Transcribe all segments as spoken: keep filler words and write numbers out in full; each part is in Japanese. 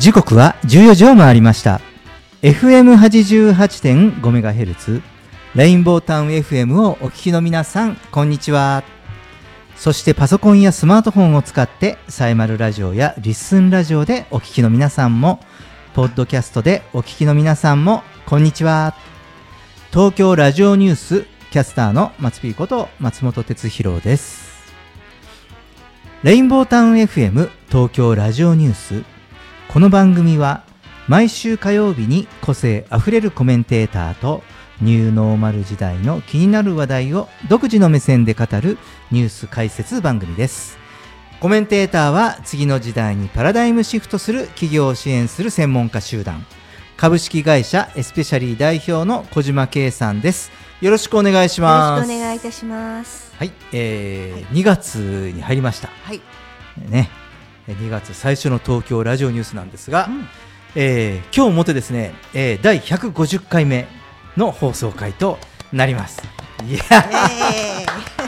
時刻はじゅうよじを回りました。 エフエムはちじゅうはちてんごメガヘルツ レインボータウン エフエム をお聞きの皆さん、こんにちは。そしてパソコンやスマートフォンを使ってサイマルラジオやリッスンラジオでお聞きの皆さんも、ポッドキャストでお聞きの皆さんもこんにちは。東京ラジオニュースキャスターの松Pこと松本哲弘です。レインボータウン エフエム 東京ラジオニュース、この番組は毎週火曜日に個性あふれるコメンテーターとニューノーマル時代の気になる話題を独自の目線で語るニュース解説番組です。コメンテーターは次の時代にパラダイムシフトする企業を支援する専門家集団、株式会社エスペシャリー代表の小島圭さんです。よろしくお願いします。 よろしくお願いいたします。 はい、えーはい、 にがつに入りました、 はいね、にがつ最初の東京ラジオニュースなんですが、 うんえー、今日もってですね、えー、だいひゃくごじゅっかいめの放送回となります。いや、え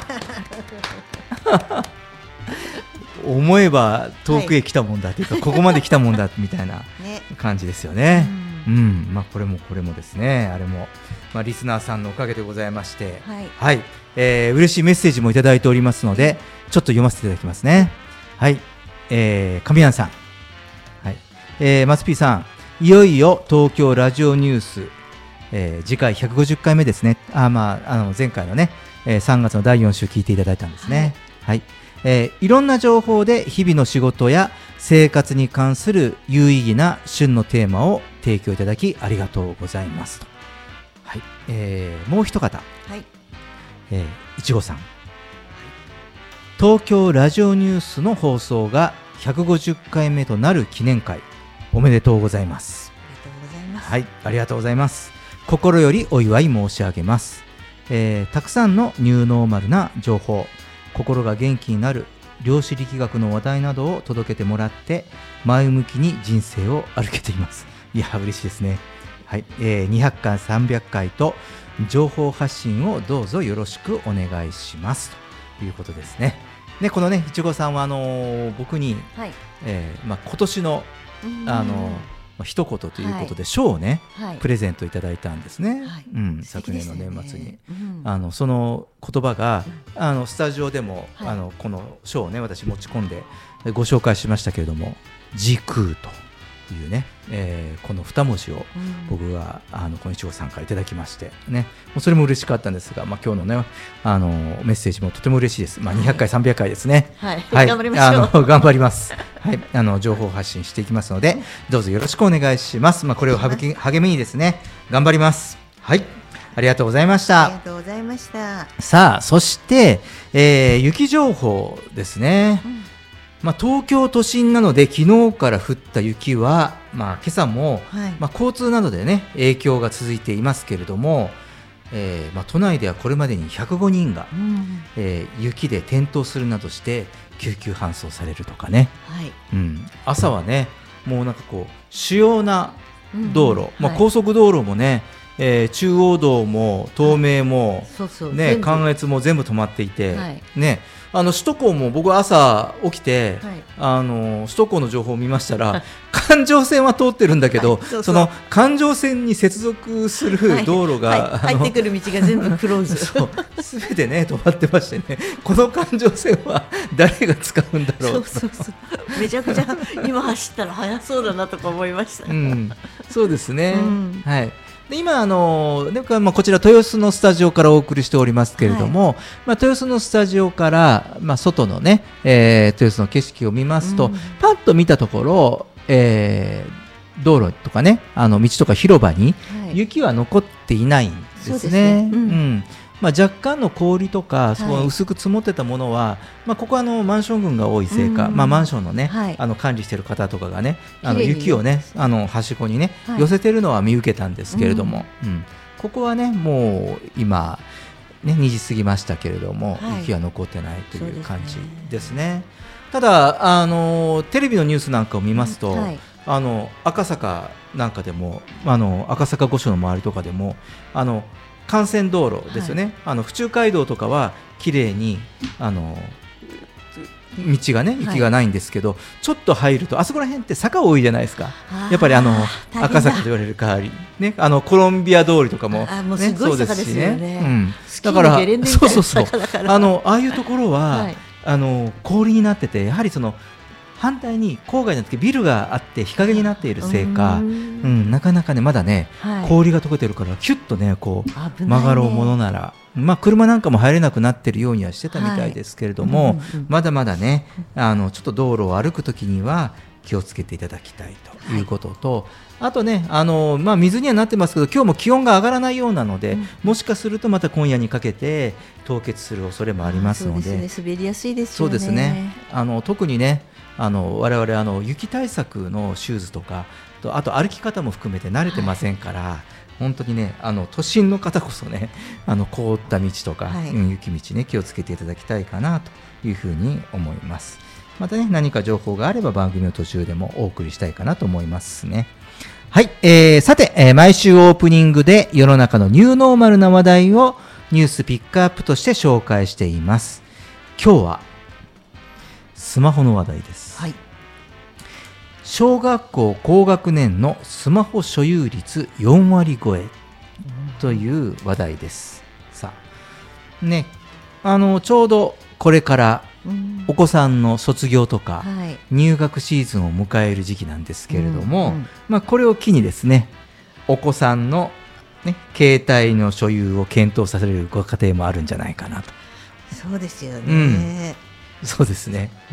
ー、思えば遠くへ来たもんだというか、はい、ここまで来たもんだみたいな感じですよね。うん、うん、まあ、これもこれもですね、あれも、まあ、リスナーさんのおかげでございまして、はい、はい、えー、嬉しいメッセージもいただいておりますので、ちょっと読ませていただきますね。はい、えー、神谷さん、はい、えー、松Pさん、いよいよ東京ラジオニュース、えー、次回ひゃくごじゅっかいめですね。あ、まあ、あの前回のね、えー、さんがつのだいよん週聞いていただいたんですね。はい、はい、えー、いろんな情報で日々の仕事や生活に関する有意義な旬のテーマを提供いただきありがとうございますと。はい、えー、もう一方、はい、えー、いちごさん、はい、東京ラジオニュースの放送がひゃくごじゅっかいめとなる記念会、おめでとうございます。 ありがとうございます。 はい、ありがとうございます。心よりお祝い申し上げます。えー、たくさんのニューノーマルな情報、心が元気になる量子力学の話題などを届けてもらって前向きに人生を歩けています。いや、嬉しいですね。はい、えー、にひゃっかいさんびゃっかいと情報発信をどうぞよろしくお願いしますということですね。で、このね、いちごさんはあのー、僕に、はい、えーまあ、今年の、あのー、一言ということで賞、はい、をね、はい、プレゼントいただいたんですね。はい、うん、昨年の年末に、うん、あのその言葉が、うん、あのスタジオでも、はい、あのこの賞をね、私持ち込んでご紹介しましたけれども、時空というね、えー、このに文字を僕が、うん、あのこのいちごさんからいただきましてね、もうそれも嬉しかったんですが、まあ、今日のね、あのメッセージもとても嬉しいです。まあ、にひゃっかいさんびゃっかいですね。はい、はい、頑張りましょう。あの頑張ります。はい、あの情報発信していきますので、どうぞよろしくお願いします。まあ、これを励みにですね、頑張ります。はい、ありがとうございました。 ありがとうございました。 さあ、そして、えー、雪情報ですね。うん、まあ、東京都心なので昨日から降った雪は、まあ、今朝も、はい、まあ、交通などで、ね、影響が続いていますけれども、えーまあ、都内ではこれまでにひゃくごにんが、うん、えー、雪で転倒するなどして救急搬送されるとかね、はい、うん、朝はね、もうなんかこう主要な道路、うん、まあ、高速道路もね、えー、中央道も東名も、はい、そうそう、ね、関越も全部止まっていて、はい、ね、あの首都高も僕は朝起きて、はい、あの首都高の情報を見ましたら環状線は通ってるんだけど、はい、そうそう、その環状線に接続する道路が、 はいはい、入ってくる道が全部クローズすべてね止まってましてね、この環状線は誰が使うんだろう。 そうそうそう、めちゃくちゃ今走ったら速そうだなとか思いました、 うん、そうですね、うん、はい。で今あの、まあ、こちら豊洲のスタジオからお送りしておりますけれども、はい、まあ、豊洲のスタジオから、まあ、外のね、えー、豊洲の景色を見ますと、うん、パッと見たところ、えー、道路とかね、あの道とか広場に雪は残っていないんですね。そうですね、うんうん、まあ、若干の氷とか、その薄く積もってたものは、はい、まあ、ここはあのマンション群が多いせいか、うん、まあ、マンションのね、はい、あの管理している方とかがね、あの雪をね、あのはしごにね、はい、寄せてるのは見受けたんですけれども、うんうん、ここはね、もう今ね、にじ過ぎましたけれども、はい、雪は残ってないという感じですね。ただあのテレビのニュースなんかを見ますと、うん、はい、あの赤坂なんかでも、あの赤坂御所の周りとかでも、あの幹線道路ですよね、はい、あの府中街道とかはきれいにあの道がね雪がないんですけど、はい、ちょっと入るとあそこら辺って坂多いじゃないですか。やっぱりあの赤坂と言われる代わり、ね、あのコロンビア通りとかも、 あもうすごい坂ですよね、 うん、 だからそうそうそうあのああいうところは、はい、あの氷になっててやはりその反対に郊外の時ビルがあって日陰になっているせいか、うん、なかなかねまだね、はい、氷が溶けてるからキュッとねこう曲がろうものなら、まあ、車なんかも入れなくなってるようにはしてたみたいですけれども、はいうんうんうん、まだまだねあのちょっと道路を歩くときには気をつけていただきたいということと、はい、あとねあの、まあ、水にはなってますけど今日も気温が上がらないようなので、うん、もしかするとまた今夜にかけて凍結する恐れもありますので、 そうですね、滑りやすいですよね。 そうですねあの特にねあの我々あの雪対策のシューズとかとあと歩き方も含めて慣れてませんから、はい、本当にねあの都心の方こそねあの凍った道とか、はいうん、雪道ね気をつけていただきたいかなというふうに思います。またね何か情報があれば番組の途中でもお送りしたいかなと思いますね。はい、えー、さて、えー、毎週オープニングで世の中のニューノーマルな話題をニュースピックアップとして紹介しています。今日はスマホの話題です。はい、小学校高学年のスマホ所有率よんわり超えという話題です。さあね、あのちょうどこれからお子さんの卒業とか入学シーズンを迎える時期なんですけれども、うんうんまあ、これを機にですねお子さんの、ね、携帯の所有を検討させるご家庭もあるんじゃないかなと。 そうですよね、 うん、そうですね、 うん、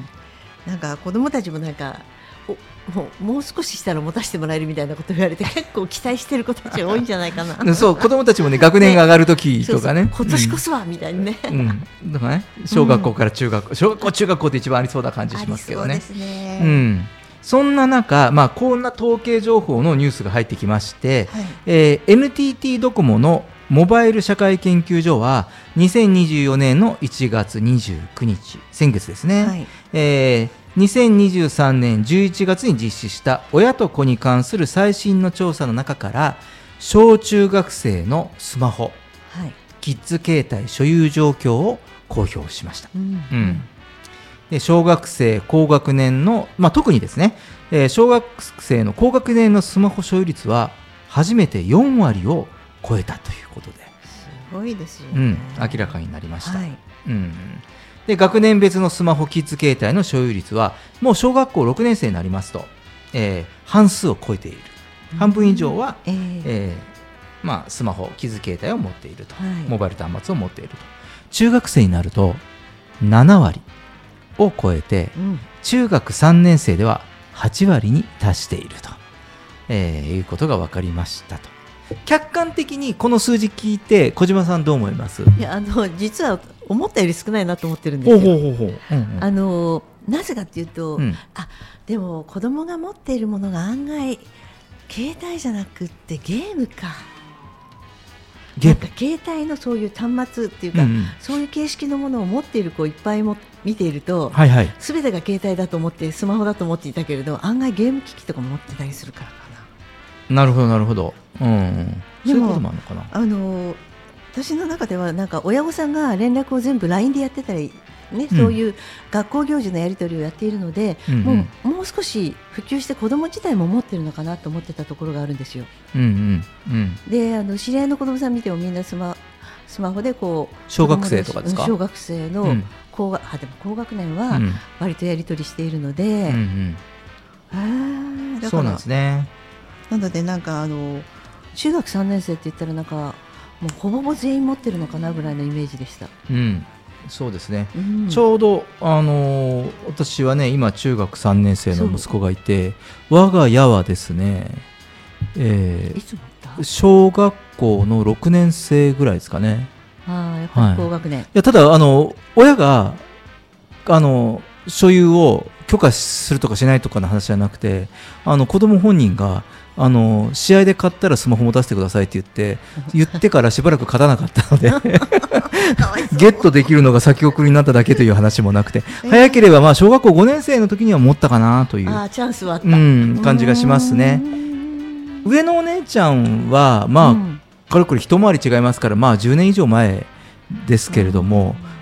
なんか子どもたちもなんかもう、もう少ししたら持たせてもらえるみたいなことを言われて結構期待してる子たちが多いんじゃないかなそう子どもたちもね学年が上がるときとかね、 そうそう今年こそはみたいにね、 うんうん、だからね小学校から中学校、うん、小学校中学校って一番ありそうな感じしますけどね。 ありそうですね、 うん、そんな中、まあ、こんな統計情報のニュースが入ってきまして、はいえー、エヌティーティー ドコモのモバイル社会研究所はにせんにじゅうよねんのいちがつにじゅうくにち先月ですね、はいえーにせんにじゅうさんねんじゅういちがつに実施した親と子に関する最新の調査の中から小中学生のスマホ、はい、キッズ携帯所有状況を公表しました、うんうん、で小学生高学年の、まあ、特にですね、えー、小学生の高学年のスマホ所有率は初めてよんわりを超えたということですごいですよね、 うん、明らかになりました、はいうんで学年別のスマホキッズ携帯の所有率はもう小学校ろくねん生になりますと、えー、半数を超えている半分以上は、うんえーえーまあ、スマホキッズ携帯を持っていると、はい、モバイル端末を持っていると中学生になるとななわりを超えて、うん、中学さんねん生でははちわりに達していると、えー、いうことが分かりましたと。客観的にこの数字聞いて小島さんどう思います？ いやあの実は思ったより少ないなと思ってるんですよ。ほうほうほうほう、うんうん、あのなぜかというと、うん、あでも子供が持っているものが案外携帯じゃなくってゲームかなんか携帯のそういう端末っていうか、うんうん、そういう形式のものを持っている子をいっぱいも見ていると、はいはい、全てが携帯だと思ってスマホだと思っていたけれど案外ゲーム機器とかも持ってたりするからかな。なるほどなるほど、うんうん、そういうこともあるのかな。 あの私の中ではなんか親御さんが連絡を全部 ライン でやってたり、ねうん、そういう学校行事のやり取りをやっているので、うんうん、もう、もう少し普及して子ども自体も持ってるのかなと思ってたところがあるんですよ、うんうんうん、であの知り合いの子どもさん見てもみんなスマ、スマホでこう小学生とかですか？ 小学生の高学、うん、あでも高学年は割とやり取りしているので、うんうん、あだからそうなんですね。 なのでなんかあの中学さんねん生って言ったらなんかもうほぼほぼ全員持ってるのかなぐらいのイメージでした。 うん、そうですね、うん、ちょうど、あのー、私はね今中学さんねん生の息子がいて我が家はですね、えー、いつ持った小学校のろくねん生ぐらいですかね。 あやっぱり高学年、はい、いやただあの親があの所有を許可するとかしないとかの話じゃなくてあの子供本人があの試合で勝ったらスマホ持たせてくださいって言って言ってからしばらく勝たなかったのでゲットできるのが先送りになっただけという話もなくて、えー、早ければまあ小学校ごねん生の時には持ったかなというあチャンスはあった、 うん、感じがしますね。上のお姉ちゃんはまあ、うん、かれこれ一回り違いますからまあじゅうねん以上前ですけれども、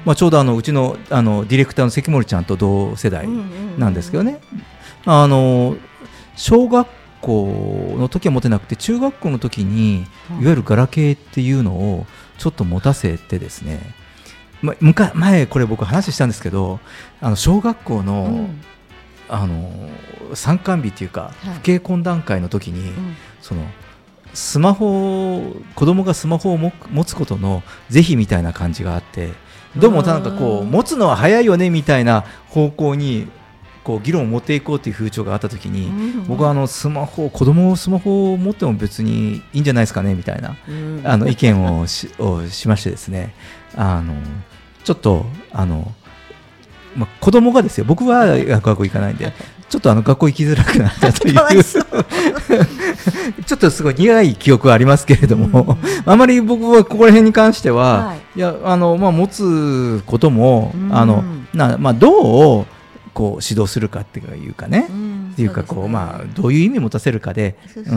まあ、ちょうどあのうちの、あのディレクターの関森ちゃんと同世代なんですけどね、あの小学校の時は持てなくて中学校の時にいわゆるガラケーっていうのをちょっと持たせてですね、ま、昔前これ僕話したんですけど、あの小学校の、うん、あの参観日っていうか、はい、父兄懇談会の時に、うん、そのスマホ子供がスマホを持つことの是非みたいな感じがあって、どうもなんかこう持つのは早いよねみたいな方向にこう議論を持っていこうという風潮があったときに、うん、僕はあのスマホ子供スマホを持っても別にいいんじゃないですかねみたいな、うん、あの意見を し, をしましてですね、あのちょっとあの、まあ、子供がですよ、僕は学校行かないんでちょっとあの学校行きづらくなったというちょっとすごい苦い記憶はありますけれども、うん、あまり僕はここら辺に関しては、はい、いやあの、まあ、持つことも、うん、あのな、まあ、どうこう指導するかっていうかね、うん、っていうかこう、まあ、どういう意味持たせるかで、うん、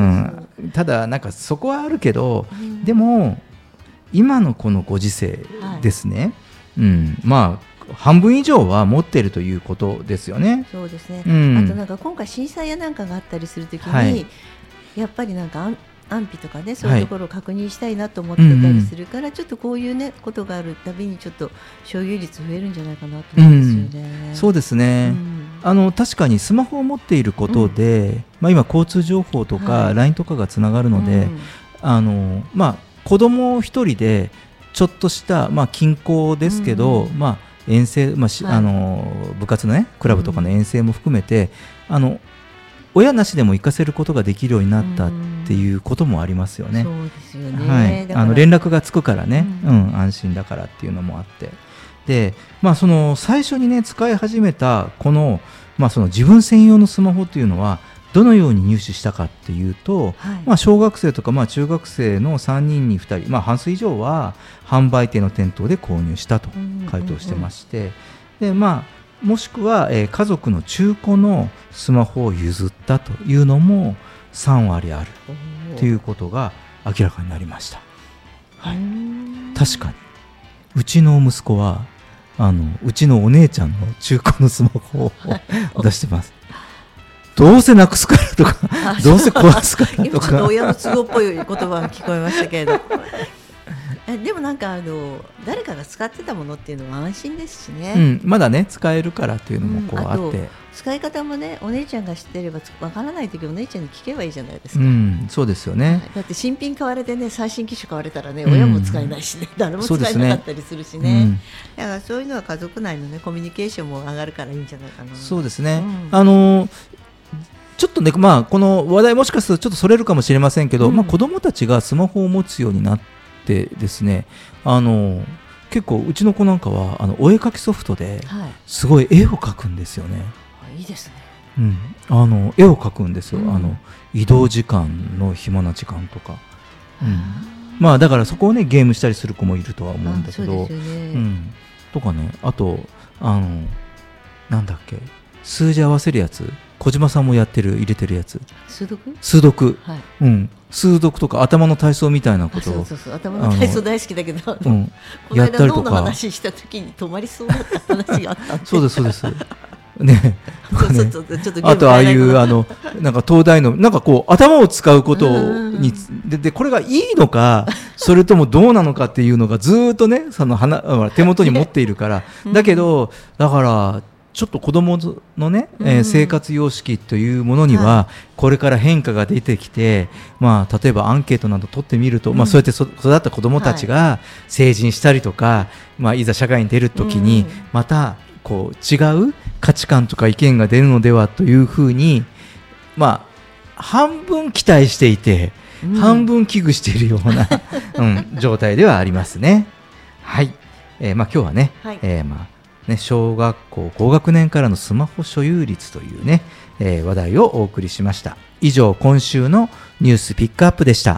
ただなんかそこはあるけど、うん、でも今のこのご時世ですね、はい、うん、まあ半分以上は持っているということですよね。 そうですね、うん、あとなんか今回震災やなんかがあったりするときに、はい、やっぱりなんか安否とかね、そういうところを確認したいなと思ってたりするから、はい、ちょっとこういうねことがあるたびにちょっと所有率増えるんじゃないかなと思うんですよね、 うん、そうですね、うん、あの確かにスマホを持っていることで、うん、まあ、今交通情報とか ライン とかがつながるので、はい、あのまあ、子供一人でちょっとした、まあ、近郊ですけど、うん、まあ遠征、まあはい、あの部活のねクラブとかの遠征も含めて、うん、あの親なしでも行かせることができるようになったっていうこともありますよね。 そうですよね、 はい、あの連絡がつくからね、うんうん、安心だからっていうのもあって、で、まあ、その最初にね使い始めたこの、まあ、その自分専用のスマホっていうのはどのように入手したかっていうと、はい、まあ、小学生とかまあ中学生のさんにんにふたり、まあ、半数以上は販売店の店頭で購入したと回答してまして、うんうんうん、でまあもしくは、えー、家族の中古のスマホを譲ったというのもさんわりあるということが明らかになりました、はい、確かにうちの息子はあのうちのお姉ちゃんの中古のスマホを出してますどうせなくすからとかどうせ壊すからとか今ちょっと親の都合っぽい言葉が聞こえましたけれどでもなんかあの誰かが使ってたものっていうのは安心ですしね、うん、 まだね使えるからっていうのもこう、うん、あって、 使い方もねお姉ちゃんが知ってればわからないときお姉ちゃんに聞けばいいじゃないですか、 うん、そうですよね、 だって新品買われてね最新機種買われたらね、うん、親も使えないしね誰も使えなかったりするし ね, ね、うん、だからそういうのは家族内の、ね、コミュニケーションも上がるからいいんじゃないかな。 そうですね、うん、あのちょっとね、まあ、この話題もしかするとちょっとそれるかもしれませんけど、うん、まあ、子どもたちがスマホを持つようになってですね、あの結構うちの子なんかはあのお絵描きソフトですごい絵を描くんですよね、 はい、いいですね、 うん、あの絵を描くんですよ、うん、あの移動時間の暇な時間とか、うん、まあだからそこをねゲームしたりする子もいるとは思うんだけど、そうですよね、うん、とかね、あとあのなんだっけ数字合わせるやつ小島さんもやってる入れてるやつ数読数読、はい、うん、数読とか頭の体操みたいなことをそうそうそう頭の体操大好きだけど、うん、この間脳の話した時に止まりそうだった話があったんでそうですそうですね、あとああいうあのなんか東大のなんかこう頭を使うことにででこれがいいのかそれともどうなのかっていうのがずっとねその鼻手元に持っているからだけどだからちょっと子どものね、えー、生活様式というものにはこれから変化が出てきて、まあ、例えばアンケートなど取ってみると、うん、まあ、そうやって育った子どもたちが成人したりとか、はい、まあ、いざ社会に出るときにまたこう違う価値観とか意見が出るのではというふうに、まあ、半分期待していて、うん、半分危惧しているような、うん、状態ではありますね。はい、えーまあ、今日はね、はい、えーまあね、小学校高学年からのスマホ所有率というね、えー、話題をお送りしました。以上今週のニュースピックアップでした。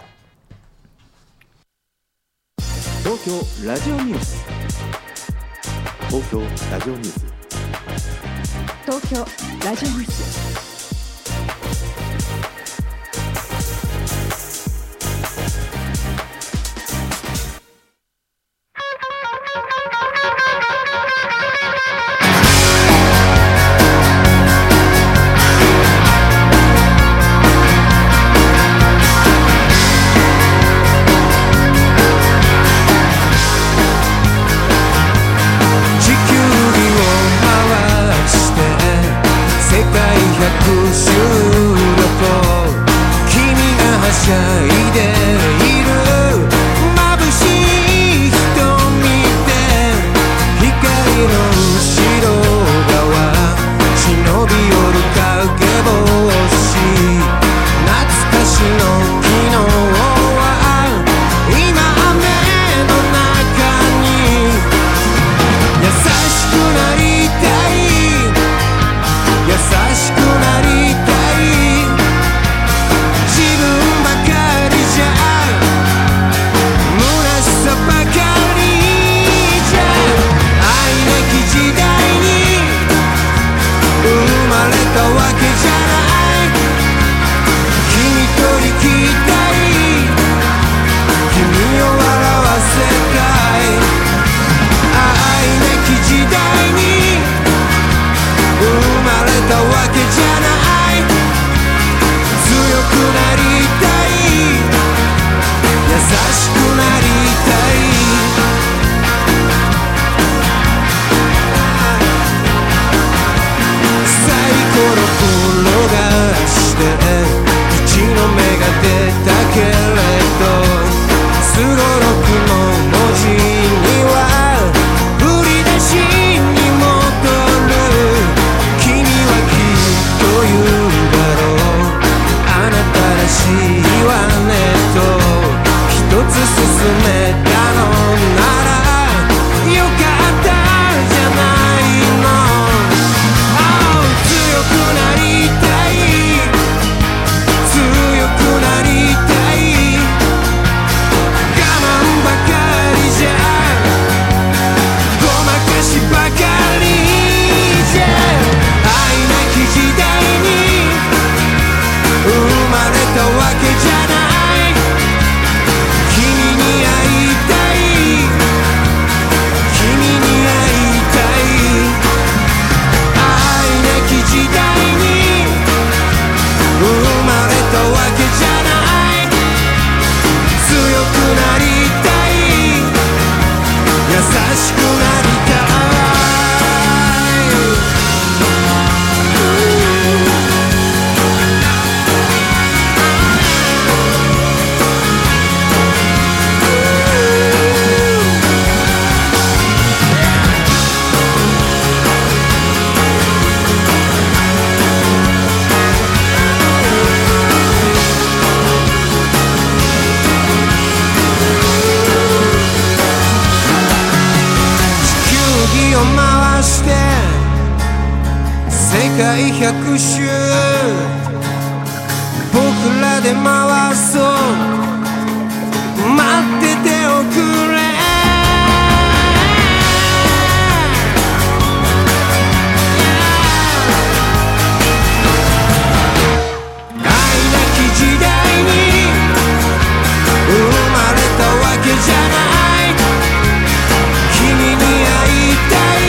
東京ラジオニュース東京ラジオニュース東京ラジオニュース界百周僕らで回そう待ってておくれ愛なき時代に生まれたわけじゃない君に会いたい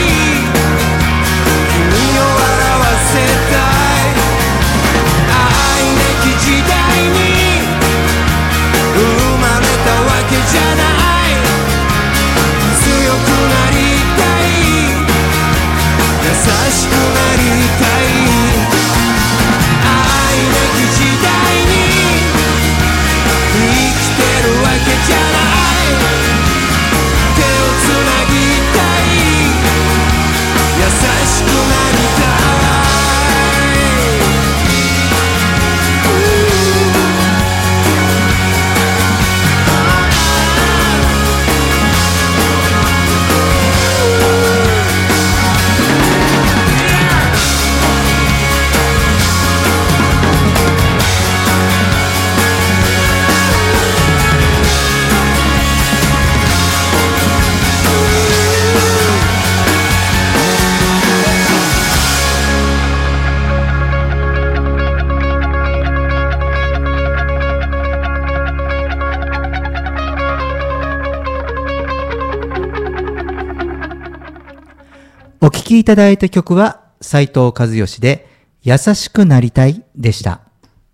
君を笑わせたい愛なき時代に生まれたわけじゃない強くなりたい優しくなりたい愛なき時代に生きてるわけじゃない手をつなぎたい優しくなりたいお聴きいただいた曲は斉藤和義で優しくなりたいでした。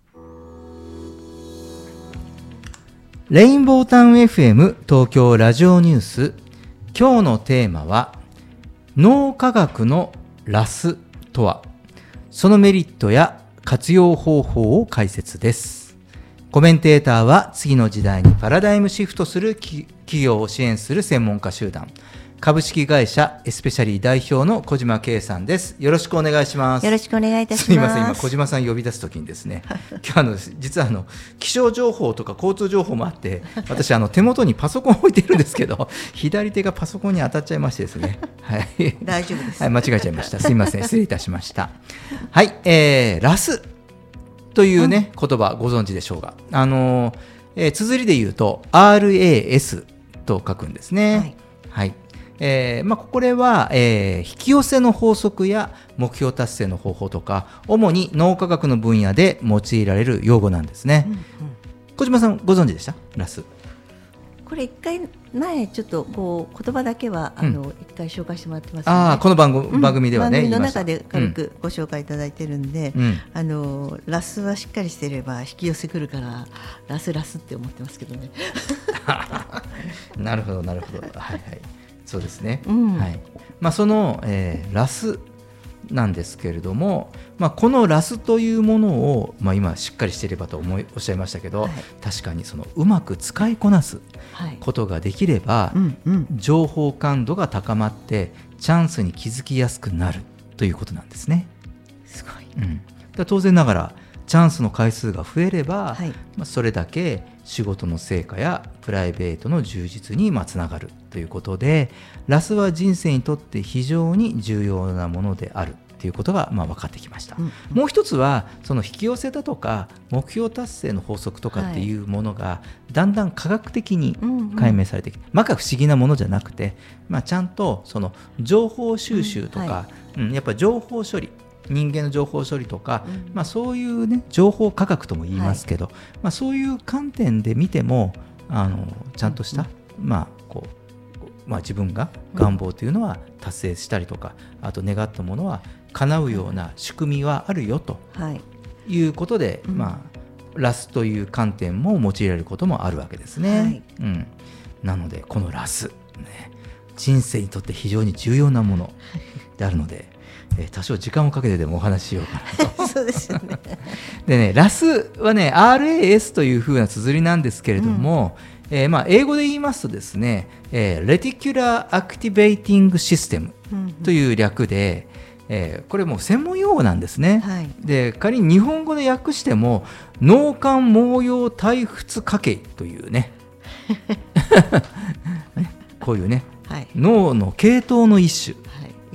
レインボータウン エフエム 東京ラジオニュース、今日のテーマは脳科学のラスとは、そのメリットや活用方法を解説です。コメンテーターは次の時代にパラダイムシフトする企業を支援する専門家集団株式会社エスペシャリー代表の小島圭さんです。よろしくお願いします。 よろしくお願いいたします。 すみません、今小島さん呼び出すときにですね今日あの実はあの気象情報とか交通情報もあって私あの手元にパソコンを置いているんですけど左手がパソコンに当たっちゃいましてですね、はい、 大丈夫です、 はい、間違えちゃいました。すみません、失礼いたしました。はい、えー、ラスというね、うん、言葉ご存知でしょうが、あの、えー、綴りで言うと アールエーエス と書くんですね。はい、はいえーまあ、これは、えー、引き寄せの法則や目標達成の方法とか主に脳科学の分野で用いられる用語なんですね。うんうん、小島さんご存知でした？ラスこれ一回前ちょっとこう言葉だけはあの、うん、一回紹介してもらってますので、 あこの番組、うん、番組ではね番組の中で軽くご紹介いただいてるんで、うん、あのラスはしっかりしていれば引き寄せくるからラスラスって思ってますけどねなるほどなるほど、はいはい、そうですね、 うんはいまあ、その、えー、ラスなんですけれども、まあ、このラスというものを、まあ、今しっかりしていればと思いおっしゃいましたけど、はい、確かにそのうまく使いこなすことができれば、はいうんうん、情報感度が高まってチャンスに気づきやすくなるということなんですね。 すごい、 うん、だ当然ながらチャンスの回数が増えれば、はいまあ、それだけ仕事の成果やプライベートの充実にまあつながるということで、ラスは人生にとって非常に重要なものであるということがまあ分かってきました。うんうん、もう一つはその引き寄せだとか目標達成の法則とかっていうものがだんだん科学的に解明されてきて、うんうん、まか不思議なものじゃなくて、まあ、ちゃんとその情報収集とか、うんはいうん、やっぱり情報処理人間の情報処理とか、うんまあ、そういう、ね、情報科学とも言いますけど、はいまあ、そういう観点で見てもあのちゃんとした、うんまあこうまあ、自分が願望というのは達成したりとか、うん、あと願ったものは叶うような仕組みはあるよということで、はいまあ、ラスという観点も用いられることもあるわけですね。はいうん、なのでこのラス、ね、人生にとって非常に重要なものであるのでえー、多少時間をかけてでもお話ししようかなとそうですよね。 でね、ラスはね アールエーエス という風な綴りなんですけれども、うんえーまあ、英語で言いますとですね、えー、Reticular Activating System という略で、うんうんえー、これもう専門用語なんですね。はい、で仮に日本語で訳しても脳幹毛様体仏家系というねこういうね、はい、脳の系統の一種イ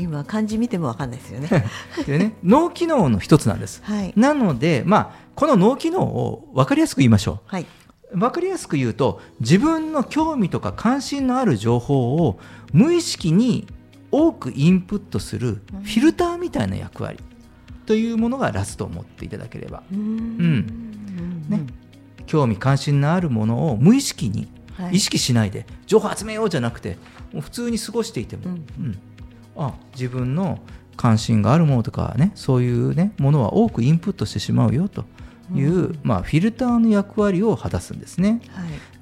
今漢字見ても分かんないですよねでね、脳機能の一つなんです、 はい、 なので、まあ、この脳機能を分かりやすく言いましょう、 はい、 分かりやすく言うと、自分の興味とか関心のある情報を無意識に多くインプットするフィルターみたいな役割というものがラスと思っていただければ、うんうんね、興味関心のあるものを無意識に意識しないで情報集めようじゃなくて、もう普通に過ごしていても、うんうん、あ自分の関心があるものとかね、そういう、ね、ものは多くインプットしてしまうよという、うん、まあ、フィルターの役割を果たすんですね、はい。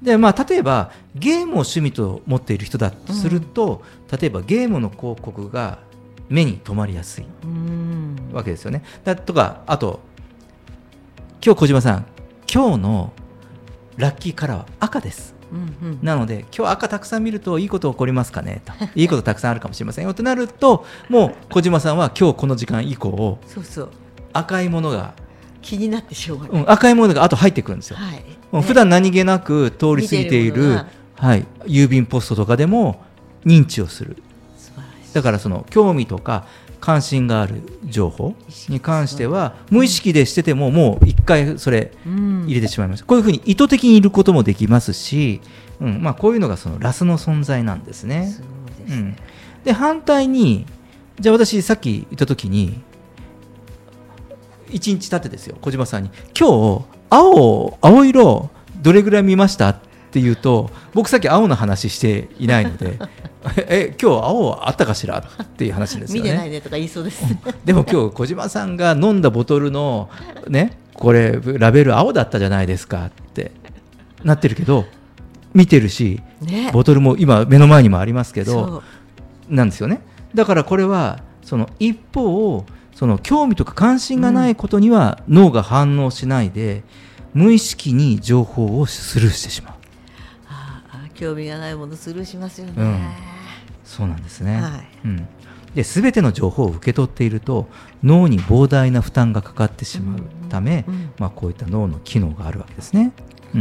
で、まあ、例えばゲームを趣味と持っている人だとすると、うん、例えばゲームの広告が目に留まりやすいわけですよね。だとか、あと今日小島さん、今日のラッキーカラーは赤です、うんうん、なので今日赤たくさん見るといいこと起こりますかねといいことたくさんあるかもしれませんよとなると、もう小島さんは今日この時間以降、そうそう赤いものが気になってしょうがない、 うん、赤いものがあと入ってくるんですよ、はい、もう普段何気なく通り過ぎている、はい、郵便ポストとかでも認知をする。だからその興味とか関心がある情報に関しては無意識でしててももう一回それ入れてしまいました、うん、こういうふうに意図的にいることもできますし、うんまあ、こういうのがそのラスの存在なんですね。そうですね、うん、で反対にじゃあ私さっき言った時にいちにち経ってですよ、小島さんに今日 青, 青色どれぐらい見ましたって言うと、僕さっき青の話していないのでえ今日青あったかしらっていう話ですよね。 見てないねとか言いそうですでも今日小島さんが飲んだボトルのね、これラベル青だったじゃないですかってなってるけど、見てるし、ね、ボトルも今目の前にもありますけどなんですよね。だからこれはその一方、その興味とか関心がないことには脳が反応しないで、うん、無意識に情報をスルーしてしまう。 ああ、興味がないものスルーしますよね、 うん、そうなんですね、はい。うん、で全ての情報を受け取っていると脳に膨大な負担がかかってしまうため、うんうん、まあ、こういった脳の機能があるわけですね。うん、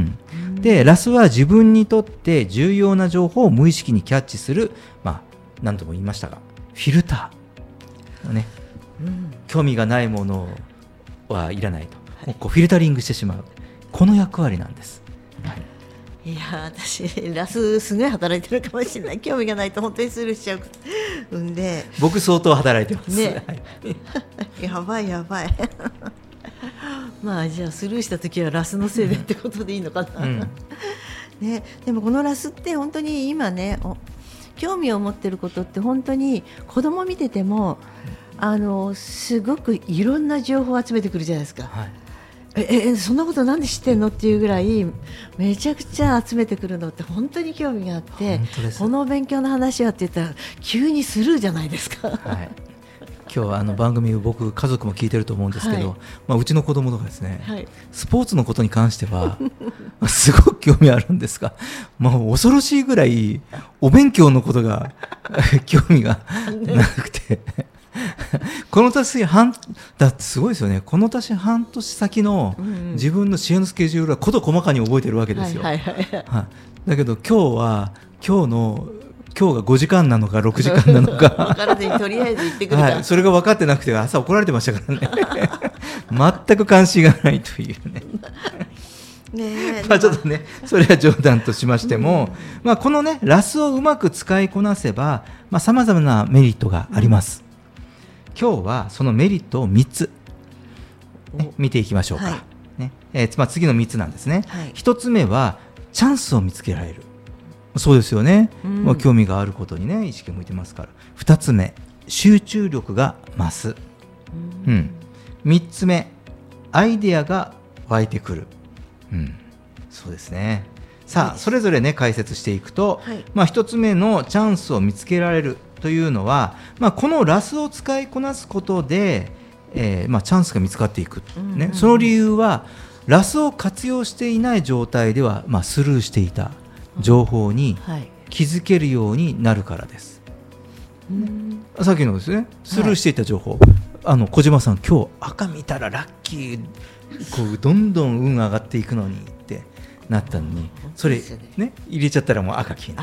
でラスは自分にとって重要な情報を無意識にキャッチする、まあ、何度も言いましたがフィルター、ね、うん、興味がないものはいらないと、はい、こうフィルタリングしてしまう、この役割なんです、はい。 いや私ラスすごい働いてるかもしれない。興味がないと本当にスルーしちゃうんで、 僕相当働いてます、ね、はい、 やばいやばいまあじゃあスルーしたときはラスのせいでってことでいいのかな、うんね、でもこのラスって本当に今ね、興味を持ってることって本当に子供見ててもあのすごくいろんな情報を集めてくるじゃないですか、はい。ええそんなことなんで知ってんのっていうぐらいめちゃくちゃ集めてくるのって本当に興味があって、この勉強の話はって言ったら急にスルーじゃないですか、はい。 今日あの番組を僕家族も聞いてると思うんですけど、はい、まあ、うちの子供とかですね、はい、スポーツのことに関してはすごく興味あるんですが、まあ、恐ろしいぐらいお勉強のことが興味がなくてこの年半だってすごいですよね。この年半年先の自分の試合のスケジュールは事細かに覚えてるわけですよ、はいはいはいはい。だけど今日は今日の今日がごじかんなのかろくじかんなのか分からずにとりあえず行ってくるか、 はい、それが分かってなくて朝怒られてましたからね全く関心がないというねねまあちょっとねそれは冗談としましても、うん、まあ、このねラスをうまく使いこなせばさまざ、まなメリットがあります、うん。今日はそのメリットをみっつ、ね、見ていきましょうか、はい。ねえーまあ、次のみっつなんですね、はい。ひとつめはチャンスを見つけられる。そうですよね、うん。まあ、興味があることにね意識を向いてますから。ふたつめ、集中力が増す、うんうん。みっつめ、アイデアが湧いてくる、うん、そうですね。さあそれぞれね解説していくと、はい。まあ、ひとつめのチャンスを見つけられるというのは、まあ、このラスを使いこなすことで、えーまあ、チャンスが見つかっていく、うんうん、その理由はラスを活用していない状態では、まあ、スルーしていた情報に気づけるようになるからです、うん。さっきのですねスルーしていた情報、はい、あの小島さん今日赤見たらラッキー、こうどんどん運上がっていくのにってなったのに、それ、ね、入れちゃったらもう赤消えない。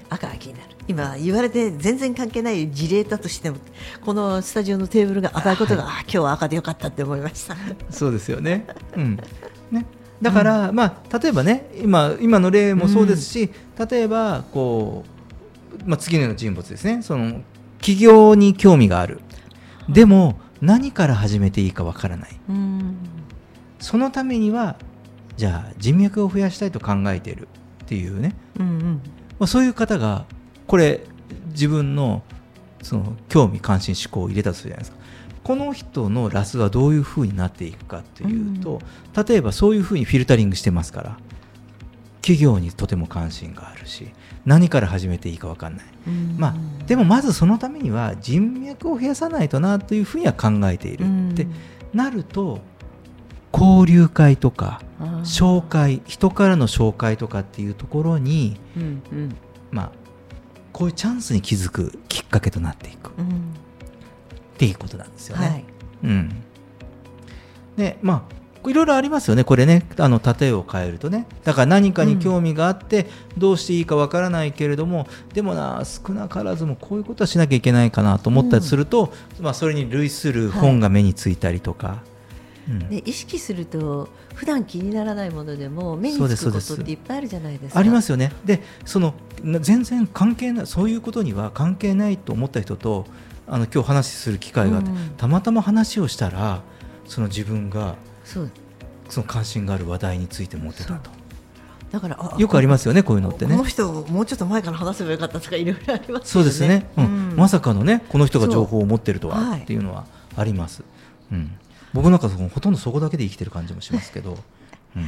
赤が気になる。今言われて全然関係ない事例だとしても、このスタジオのテーブルが赤いことが、はい、あ今日は赤でよかったって思いました。 そうですよね、うんね、だから、うんまあ、例えばね 今, 今の例もそうですし、うん、例えばこう、まあ、次のような人物ですね。その起業に興味がある、でも何から始めていいかわからない、うん、そのためにはじゃあ人脈を増やしたいと考えているっていうね、うんうんまあ、そういう方がこれ自分 の, その興味関心思考を入れたとするじゃないですか。この人のラスはどういう風になっていくかというと、うん、例えばそういう風にフィルタリングしてますから、企業にとても関心があるし何から始めていいか分かんない、うんまあ、でもまずそのためには人脈を増やさないとなというふうには考えている、うん、ってなると交流会とか紹介、人からの紹介とかっていうところに、うんうんまあ、こういうチャンスに気づくきっかけとなっていく、うん、っていうことなんですよね、はいうんでまあいろいろありますよね。これね、あの例えを変えるとね、だから何かに興味があってどうしていいかわからないけれども、うん、でもな少なからずもこういうことはしなきゃいけないかなと思ったりすると、うんまあ、それに類する本が目についたりとか、はいうん、 で意識すると普段気にならないものでも目につくことっていっぱいあるじゃないですか。 ありますよね。でその全然関係ない、そういうことには関係ないと思った人とあの今日話する機会があって、うん、たまたま話をしたらその自分がそうその関心がある話題について持ってたと。 だからあよくありますよね、こういうのってね。 この人もうちょっと前から話せばよかったとかいろいろありますよね。 そうですね、うんうん、まさかのねこの人が情報を持ってるとはっていうのはあります、はいうん、僕なんかほとんどそこだけで生きてる感じもしますけど、うん、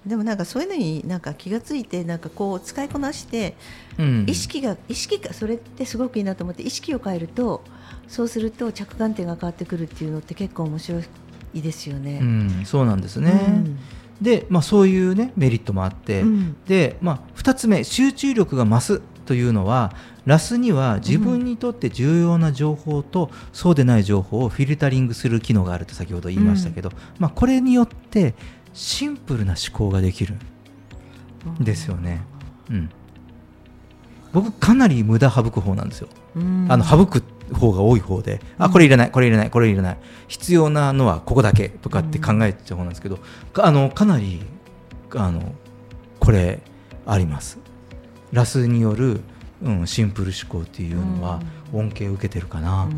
でもなんかそういうのになんか気がついてなんかこう使いこなして、うん、意識が意識がそれってすごくいいなと思って、意識を変えるとそうすると着眼点が変わってくるっていうのって結構面白いいいですよね、 うん、そうなんですね、うん、で、まあ、そういう、ね、メリットもあって、うん、でまあ、ふたつめ集中力が増すというのはラスには自分にとって重要な情報と、うん、そうでない情報をフィルタリングする機能があると先ほど言いましたけど、うんまあ、これによってシンプルな思考ができるんですよね、うん、僕かなり無駄省く方なんですよ、うん、あの省く方が多い方で、あこれいらないこれいらないこれいらない、必要なのはここだけとかって考えちゃう方なんですけど、うん、あのかなりあのこれあります。ラスによる、うん、シンプル思考っていうのは恩恵を受けてるかな、うんうん、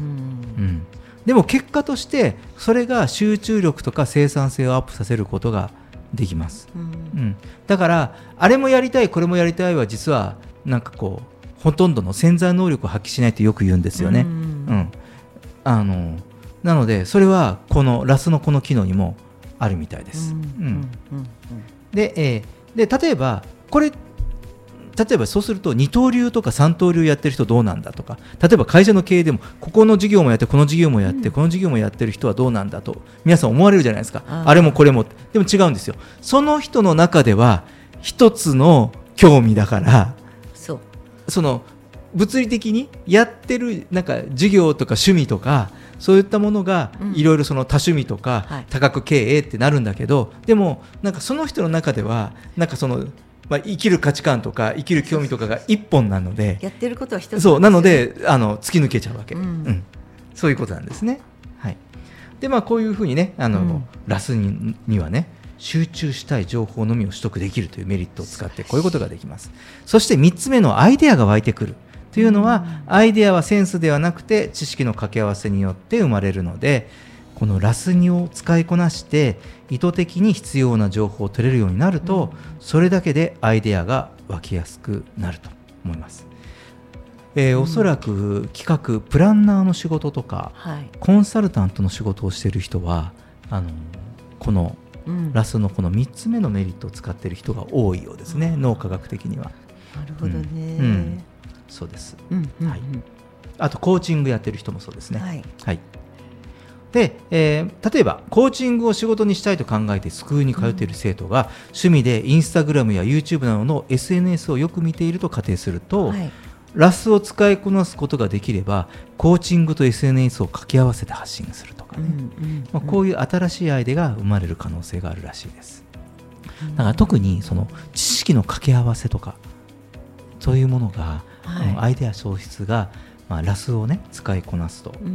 でも結果としてそれが集中力とか生産性をアップさせることができます、うんうん、だからあれもやりたいこれもやりたいは実はなんかこうほとんどの潜在能力を発揮しないとよく言うんですよね、うんうん、あのなのでそれはこのラスのこの機能にもあるみたいです、うんうんうん、で、えー、で例えばこれ例えばそうすると二刀流とか三刀流やってる人どうなんだとか、例えば会社の経営でもここの事業もやってこの事業もやって、うん、この事業もやってる人はどうなんだと皆さん思われるじゃないですか。 あ, あれもこれもでも違うんですよ。その人の中では一つの興味だからそうその物理的にやってるなんか授業とか趣味とかそういったものがいろいろその多趣味とか多角経営ってなるんだけど、でもなんかその人の中ではなんかそのまあ、生きる価値観とか生きる興味とかが一本なのでやってることは一つそうなのであの突き抜けちゃうわけ、うんうん、そういうことなんですね、はい、でまあこういうふうにねあの、うん、ラス に, にはね集中したい情報のみを取得できるというメリットを使ってこういうことができます。そしてみっつめのアイデアが湧いてくるというのは、うん、アイデアはセンスではなくて知識の掛け合わせによって生まれるので、このラスにを使いこなして意図的に必要な情報を取れるようになると、うん、それだけでアイデアが湧きやすくなると思います、えーうん、おそらく企画プランナーの仕事とか、はい、コンサルタントの仕事をしている人はあのこのラスのこのみっつめのメリットを使っている人が多いようですね、うん、脳科学的には。 なるほどね、うんうん、 そうです、うんうんうんはい、あとコーチングやってる人もそうですね、はいはいでえー、例えばコーチングを仕事にしたいと考えてスクールに通っている生徒が、うん、趣味でインスタグラムや YouTube などの エスエヌエス をよく見ていると仮定すると、はい、ラスを使いこなすことができればコーチングと エスエヌエス を掛け合わせて発信するとかね、うんうんうんまあ、こういう新しいアイデアが生まれる可能性があるらしいです。だから特にその知識の掛け合わせとかそういうものがはい、 アイデア創出が、まあ、ラスをね使いこなすと、うんうん、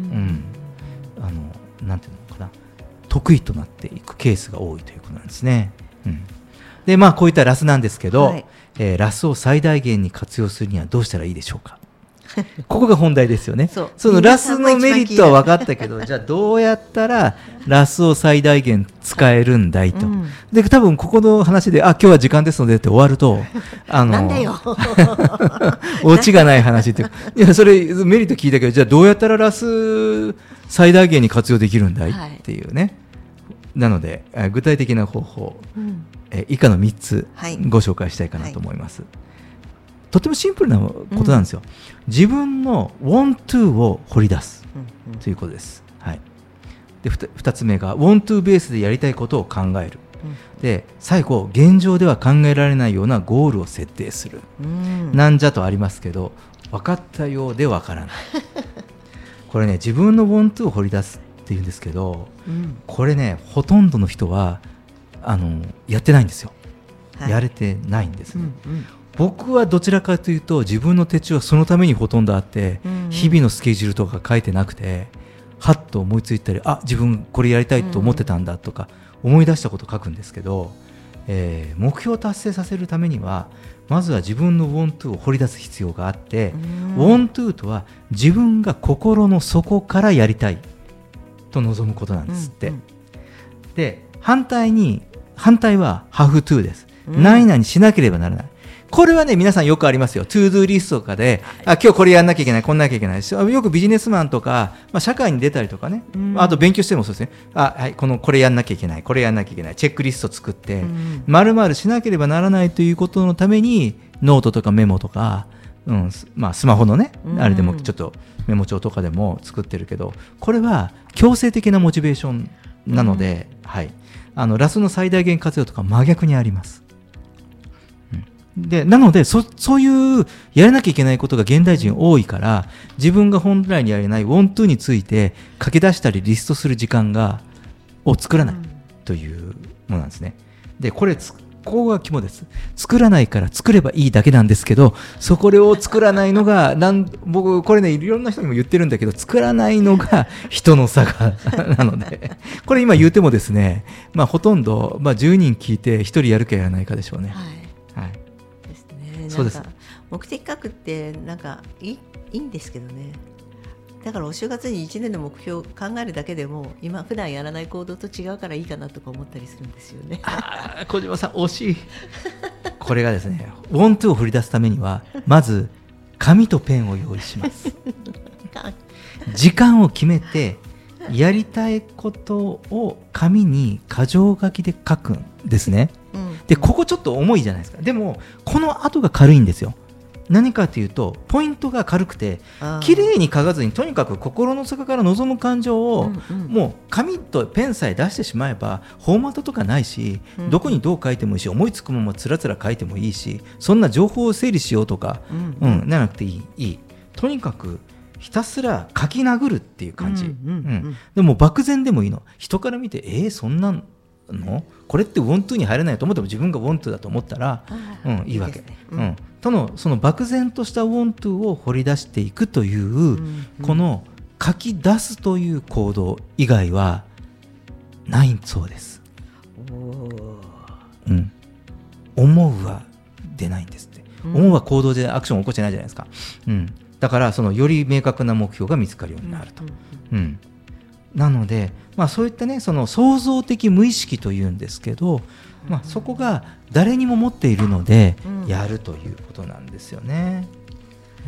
あのなんていうのかな、得意となっていくケースが多いということなんですね、うん、でまあこういったラスなんですけど、はい、えー、ラスを最大限に活用するにはどうしたらいいでしょうか。ここが本題ですよね。そ, そのラスのメリットは分かったけど、じゃあどうやったらラスを最大限使えるんだいと、うん、で多分ここの話であ今日は時間ですのでって終わるとあのなんだよオチがない話っていういやそれメリット聞いたけど、じゃあどうやったらラス最大限に活用できるんだいっていうね、はい、なので具体的な方法、うん、え以下のみっつご紹介したいかなと思います、はいはい、とてもシンプルなことなんですよ、うん、自分の want to を掘り出す、うんうん、ということです、はい、で ふたつめが want to ベースでやりたいことを考える、うん、で最後現状では考えられないようなゴールを設定する、うん、なんじゃとありますけど分かったようで分からないこれね自分の want to を掘り出すっていうんですけど、うん、これねほとんどの人はあのやってないんですよ、はい、やれてないんですね、うんうん、僕はどちらかというと自分の手帳はそのためにほとんどあって、うんうん、日々のスケジュールとか書いてなくてはっと思いついたりあ自分これやりたいと思ってたんだとか思い出したことを書くんですけど、えー、目標を達成させるためにはまずは自分の want to を掘り出す必要があって、うん、want to とは自分が心の底からやりたいと望むことなんですって、うんうん、で反対に反対は have to です、うん、何々しなければならない。これはね皆さんよくありますよ。トゥードゥーリストとかであ今日これやんなきゃいけないこんなきゃいけないよくビジネスマンとか、まあ、社会に出たりとかね、うん、あと勉強してもそうですねあ、はい、このこれやんなきゃいけないこれやんなきゃいけないチェックリスト作って丸々、うん、しなければならないということのためにノートとかメモとか、うんまあ、スマホのね、うん、あれでもちょっとメモ帳とかでも作ってるけどこれは強制的なモチベーションなので、うんはい、あのラスの最大限活用とか真逆にあります。でなので そ, そういうやらなきゃいけないことが現代人多いから自分が本来にやれない want to について書き出したりリストする時間がを作らないというものなんですね。でこれここが肝です。作らないから作ればいいだけなんですけどそこを作らないのがなん僕これねいろんな人にも言ってるんだけど作らないのが人の差がなのでこれ今言うてもですね、まあ、ほとんど、まあ、じゅうにん聞いてひとりやるかやらないかでしょうね。はいはいそうです目的書くってなんかい い, いいんですけどね。だからお正月にいちねんの目標を考えるだけでも今普段やらない行動と違うからいいかなとか思ったりするんですよね。 あ小島さん惜しいこれがですね want to を振り出すためにはまず紙とペンを用意します時間を決めてやりたいことを紙に箇条書きで書くんですね、うん、でここちょっと重いじゃないですか。でもこの後が軽いんですよ。何かというとポイントが軽くて綺麗に書かずにとにかく心の底から望む感情を、うんうん、もう紙とペンさえ出してしまえばフォーマットとかないし、うん、どこにどう書いてもいいし思いつくままつらつら書いてもいいしそんな情報を整理しようとか、うんうん、ならなくていい、いいとにかくひたすら書き殴るっていう感じ、うんうんうん、でも漠然でもいいの。人から見てえー、そんなのこれって want to に入れないと思っても自分が want to だと思ったら、うん、いいわけいい、ねうんうん、とのその漠然とした want to を掘り出していくという、うんうん、この書き出すという行動以外はないそうです。お、うん、思うは出ないんですって、うん、思うは行動でアクションを起こしてないじゃないですか、うん、だからそのより明確な目標が見つかるようになると、うんうんうんなので、まあ、そういったねその創造的無意識というんですけど、まあ、そこが誰にも持っているのでやるということなんですよね、うん、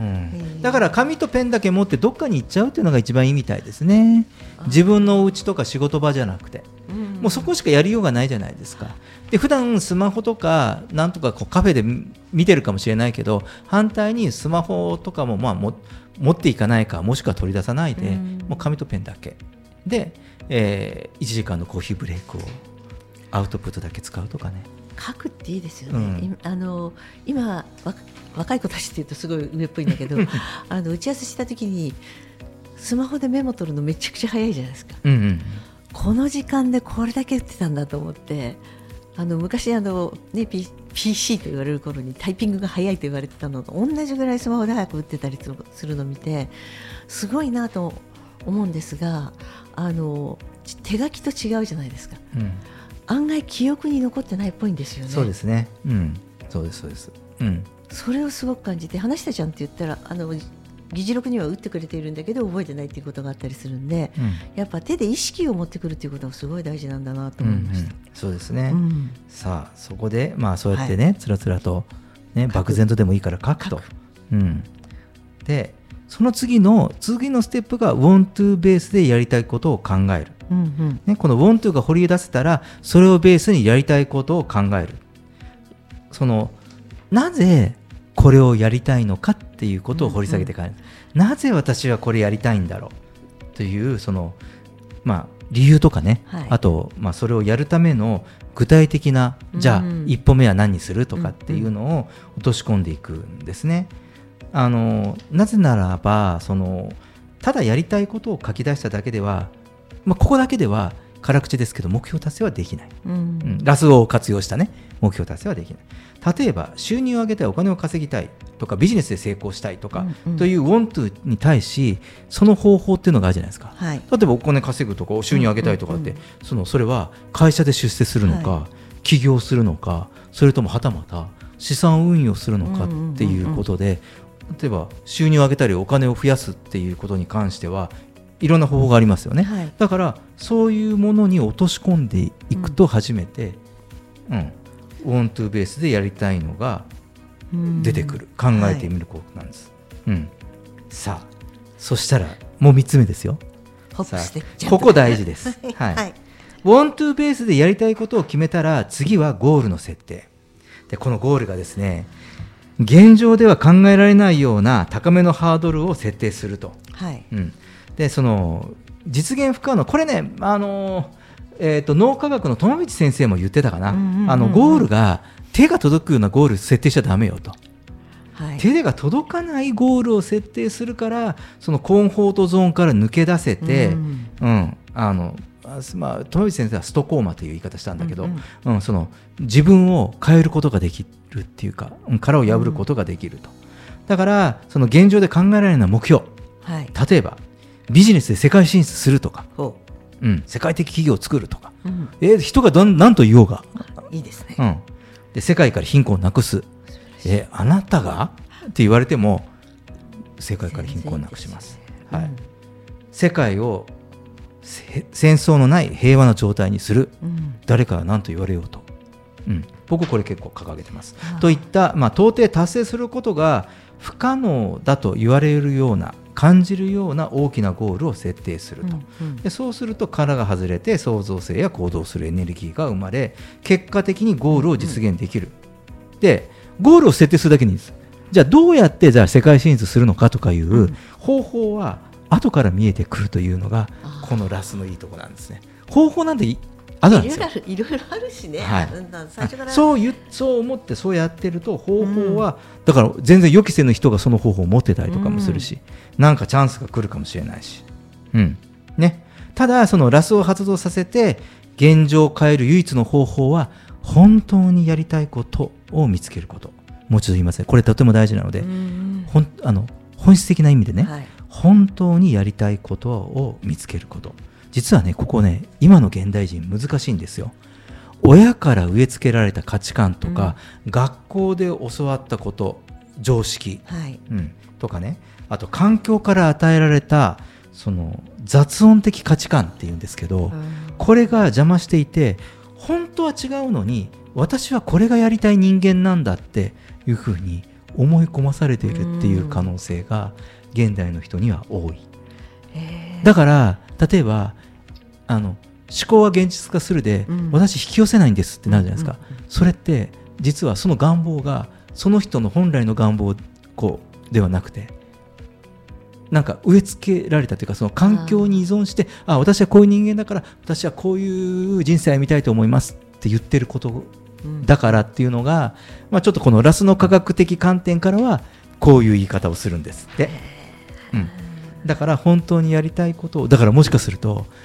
だから紙とペンだけ持ってどっかに行っちゃうっていうのが一番いいみたいですね。自分のお家とか仕事場じゃなくてもうそこしかやりようがないじゃないですか。で普段スマホとかなんとかこうカフェで見てるかもしれないけど反対にスマホとかもまあも持っていかないかもしくは取り出さないでもう紙とペンだけで、えー、いちじかんのコーヒーブレイクをアウトプットだけ使うとかね。 書くっていいですよね、うん、あの今若い子たちって言うとすごい上っぽいんだけどあの打ち合わせした時にスマホでメモ取るのめちゃくちゃ早いじゃないですか、うんうん、この時間でこれだけ打ってたんだと思ってあの昔あの、ね、P、ピーシー と言われる頃にタイピングが早いと言われてたのと同じぐらいスマホで早く打ってたりするのを見てすごいなと思うんですが、あの手書きと違うじゃないですか、うん、案外記憶に残ってないっぽいんですよね。 そうですね、うん、そうですそうです、うん、 それをすごく感じて、話したじゃんって言ったらあの議事録には打ってくれているんだけど覚えてないっていうことがあったりするんで、うん、やっぱ手で意識を持ってくるということがすごい大事なんだなと思いました、うんうん、 そうですね、うん、さあそこで、まあ、そうやってね、はい、つらつらと、ね、漠然とでもいいから書くと、うん、でその次の次のステップが want to ベースでやりたいことを考える、うんうんね、この want to が掘り出せたらそれをベースにやりたいことを考える、そのなぜこれをやりたいのかっていうことを掘り下げていかない、うんうん、なぜ私はこれやりたいんだろうというその、まあ、理由とかね、はい、あと、まあ、それをやるための具体的な、じゃあ一歩目は何にするとかっていうのを落とし込んでいくんですね。あのなぜならばそのただやりたいことを書き出しただけでは、まあ、ここだけでは辛口ですけど目標達成はできない、うんうん、ラスを活用したね目標達成はできない。例えば収入を上げたい、お金を稼ぎたいとかビジネスで成功したいとか、うんうん、という want to に対しその方法っていうのがあるじゃないですか、はい、例えばお金稼ぐとか収入を上げたいとかって、うんうんうん、そのそれは会社で出世するのか、はい、起業するのか、それともはたまた資産運用するのかっていうことで、うんうんうんうん、例えば収入を上げたりお金を増やすっていうことに関してはいろんな方法がありますよね、はい、だからそういうものに落とし込んでいくと初めて、うんうんwant to ベースでやりたいのが出てくる、考えてみることなんです、はいうん、さあそしたらもうみっつめですよ。さあここ大事です、はいはい、want to ベースでやりたいことを決めたら次はゴールの設定で、このゴールがですね現状では考えられないような高めのハードルを設定すると、はいうん、でその実現不可能、これねあのーえー、と脳科学の友道先生も言ってたかな、うんうんうんうん、あのゴールが手が届くようなゴール設定しちゃダメよと、はい、手が届かないゴールを設定するからそのコンフォートゾーンから抜け出せて、うんうん、あのまあ、友道先生はストコーマという言い方したんだけど、うんうんうん、その自分を変えることができるっていうか殻を破ることができると、うん、だからその現状で考えられない目標、はい、例えばビジネスで世界進出するとか、うん、世界的企業を作るとか、うん、えー、人が何と言おうがいいですね、 うん、で世界から貧困をなくす、えー、あなたがって言われても世界から貧困をなくします、はいうん、世界を戦争のない平和な状態にする、うん、誰かが何と言われようと、うん、僕これ結構掲げてますといった、まあ、到底達成することが不可能だと言われるような感じるような大きなゴールを設定すると、うんうん、でそうすると殻が外れて創造性や行動するエネルギーが生まれ結果的にゴールを実現できる、うん、でゴールを設定するだけにいいです。じゃあどうやってじゃあ世界進出するのかとかいう方法は後から見えてくるというのがこのラスのいいところなんですね。方法なんていあるんですよ。 いろいろあるしね、はい、最初からそういうそう思ってそうやってると方法は、うん、だから全然予期せぬ人がその方法を持ってたりとかもするし、うん、なんかチャンスが来るかもしれないし、うんね、ただそのラスを発動させて現状を変える唯一の方法は本当にやりたいことを見つけること。もう一度言いますね、これとても大事なので、うん、ほんあの本質的な意味でね、はい、本当にやりたいことを見つけること。実はねここね今の現代人難しいんですよ。親から植え付けられた価値観とか、うん、学校で教わったこと常識、はいうん、とかね、あと環境から与えられたその雑音的価値観っていうんですけど、うん、これが邪魔していて本当は違うのに私はこれがやりたい人間なんだっていうふうに思い込まされているっていう可能性が現代の人には多い。だから例えばあの思考は現実化するで、うん、私引き寄せないんですってなるじゃないですか、うんうんうん、それって実はその願望がその人の本来の願望こうではなくてなんか植え付けられたというかその環境に依存してああ私はこういう人間だから私はこういう人生を歩みたいと思いますって言ってることだからっていうのが、まあ、ちょっとこのラスの科学的観点からはこういう言い方をするんですって、うん、だから本当にやりたいことをだからもしかすると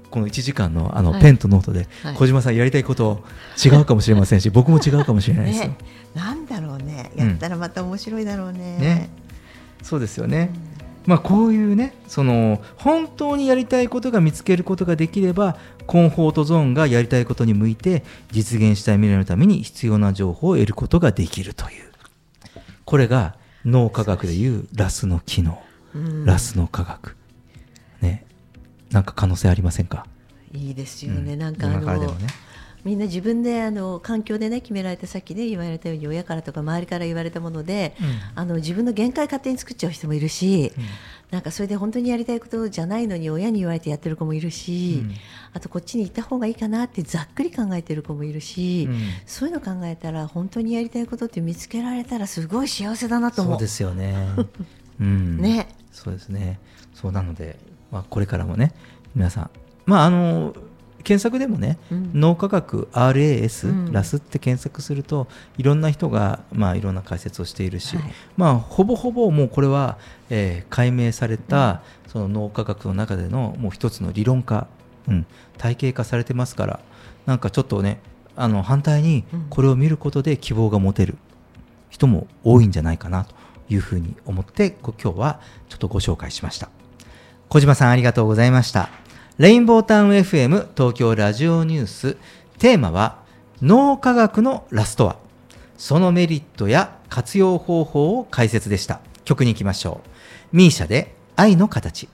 このいちじかんのあのはいペンとノートで、 はい小島さんやりたいこと違うかもしれませんし、僕も違うかもしれないですよ、 ね、なんだろうね、やったらまた面白いだろうね。 ね、そうですよね、まあ、こういうね、その本当にやりたいことが見つけることができれば、コンフォートゾーンがやりたいことに向いて実現したい未来のために必要な情報を得ることができるという、これが脳科学でいうラスの機能、 うん、 ラスの科学、ね、なんか可能性ありませんか？ いいですよね、 うん、 なんかあの、 今からでもね、 みんな自分であの環境でね決められた、さっきね言われたように親からとか周りから言われたもので、うん、あの自分の限界勝手に作っちゃう人もいるし、うん、なんかそれで本当にやりたいことじゃないのに親に言われてやってる子もいるし、うん、あとこっちに行った方がいいかなってざっくり考えてる子もいるし、うん、そういうの考えたら本当にやりたいことって見つけられたらすごい幸せだなと思う。 そうですよね、うん、 ね、 そうですね。そうなので、まあ、これからもね皆さん、まああの検索でもね、うん、脳科学 アールエーエス、うん、ラスって検索するといろんな人が、まあ、いろんな解説をしているし、はい、まあ、ほぼほぼもうこれは、えー、解明された、うん、その脳科学の中でのもう一つの理論化、うん、体系化されてますから、なんかちょっとね、あの反対にこれを見ることで希望が持てる人も多いんじゃないかなというふうに思って今日はちょっとご紹介しました。小島さんありがとうございました。レインボータウン エフエム 東京ラジオニュース、テーマは脳科学のラストは、そのメリットや活用方法を解説でした。曲に行きましょう。ミーシャで愛の形。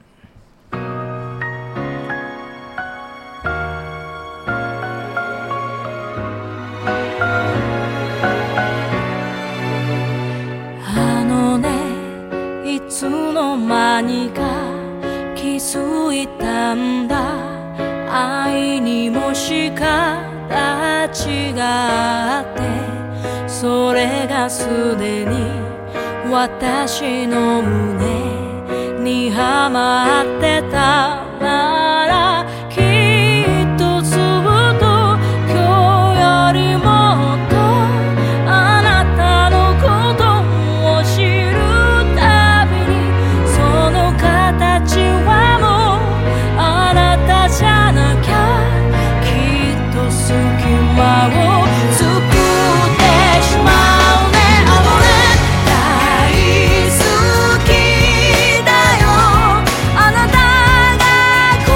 あのね、いつの間にか気づいたんだ、愛にもし形があって、それがすでに私の胸にはまってたなら、きっとずっと今日よりもっとあなたのことを知るたびに、その形はもうあなたじゃなきゃ、きっと隙間を作ってしまうね。あのね、大好きだよ、あなたが心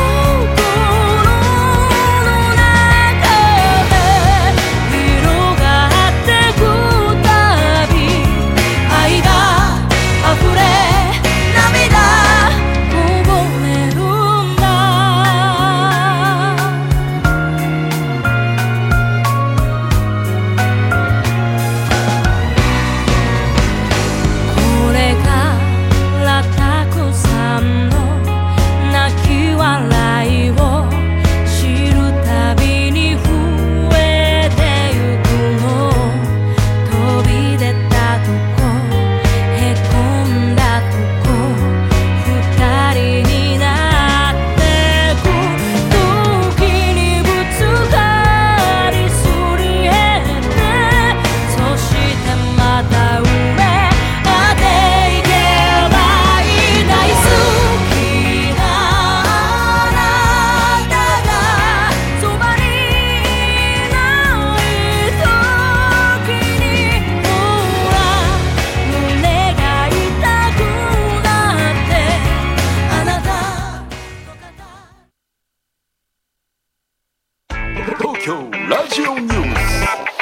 の中で広がってくたび、愛が溢れ涙こぼれるんだ。これからたくさんの泣き笑いを知るたびに増えてゆくの、飛び出たとこへこんだとこ、二人になってく、時にぶつかりすり減って、そしてまた埋め合っていけばいい。大好きなあなたがそばにいない時に、ほら胸が痛くなって、あなたの肩東京ラジオニュース。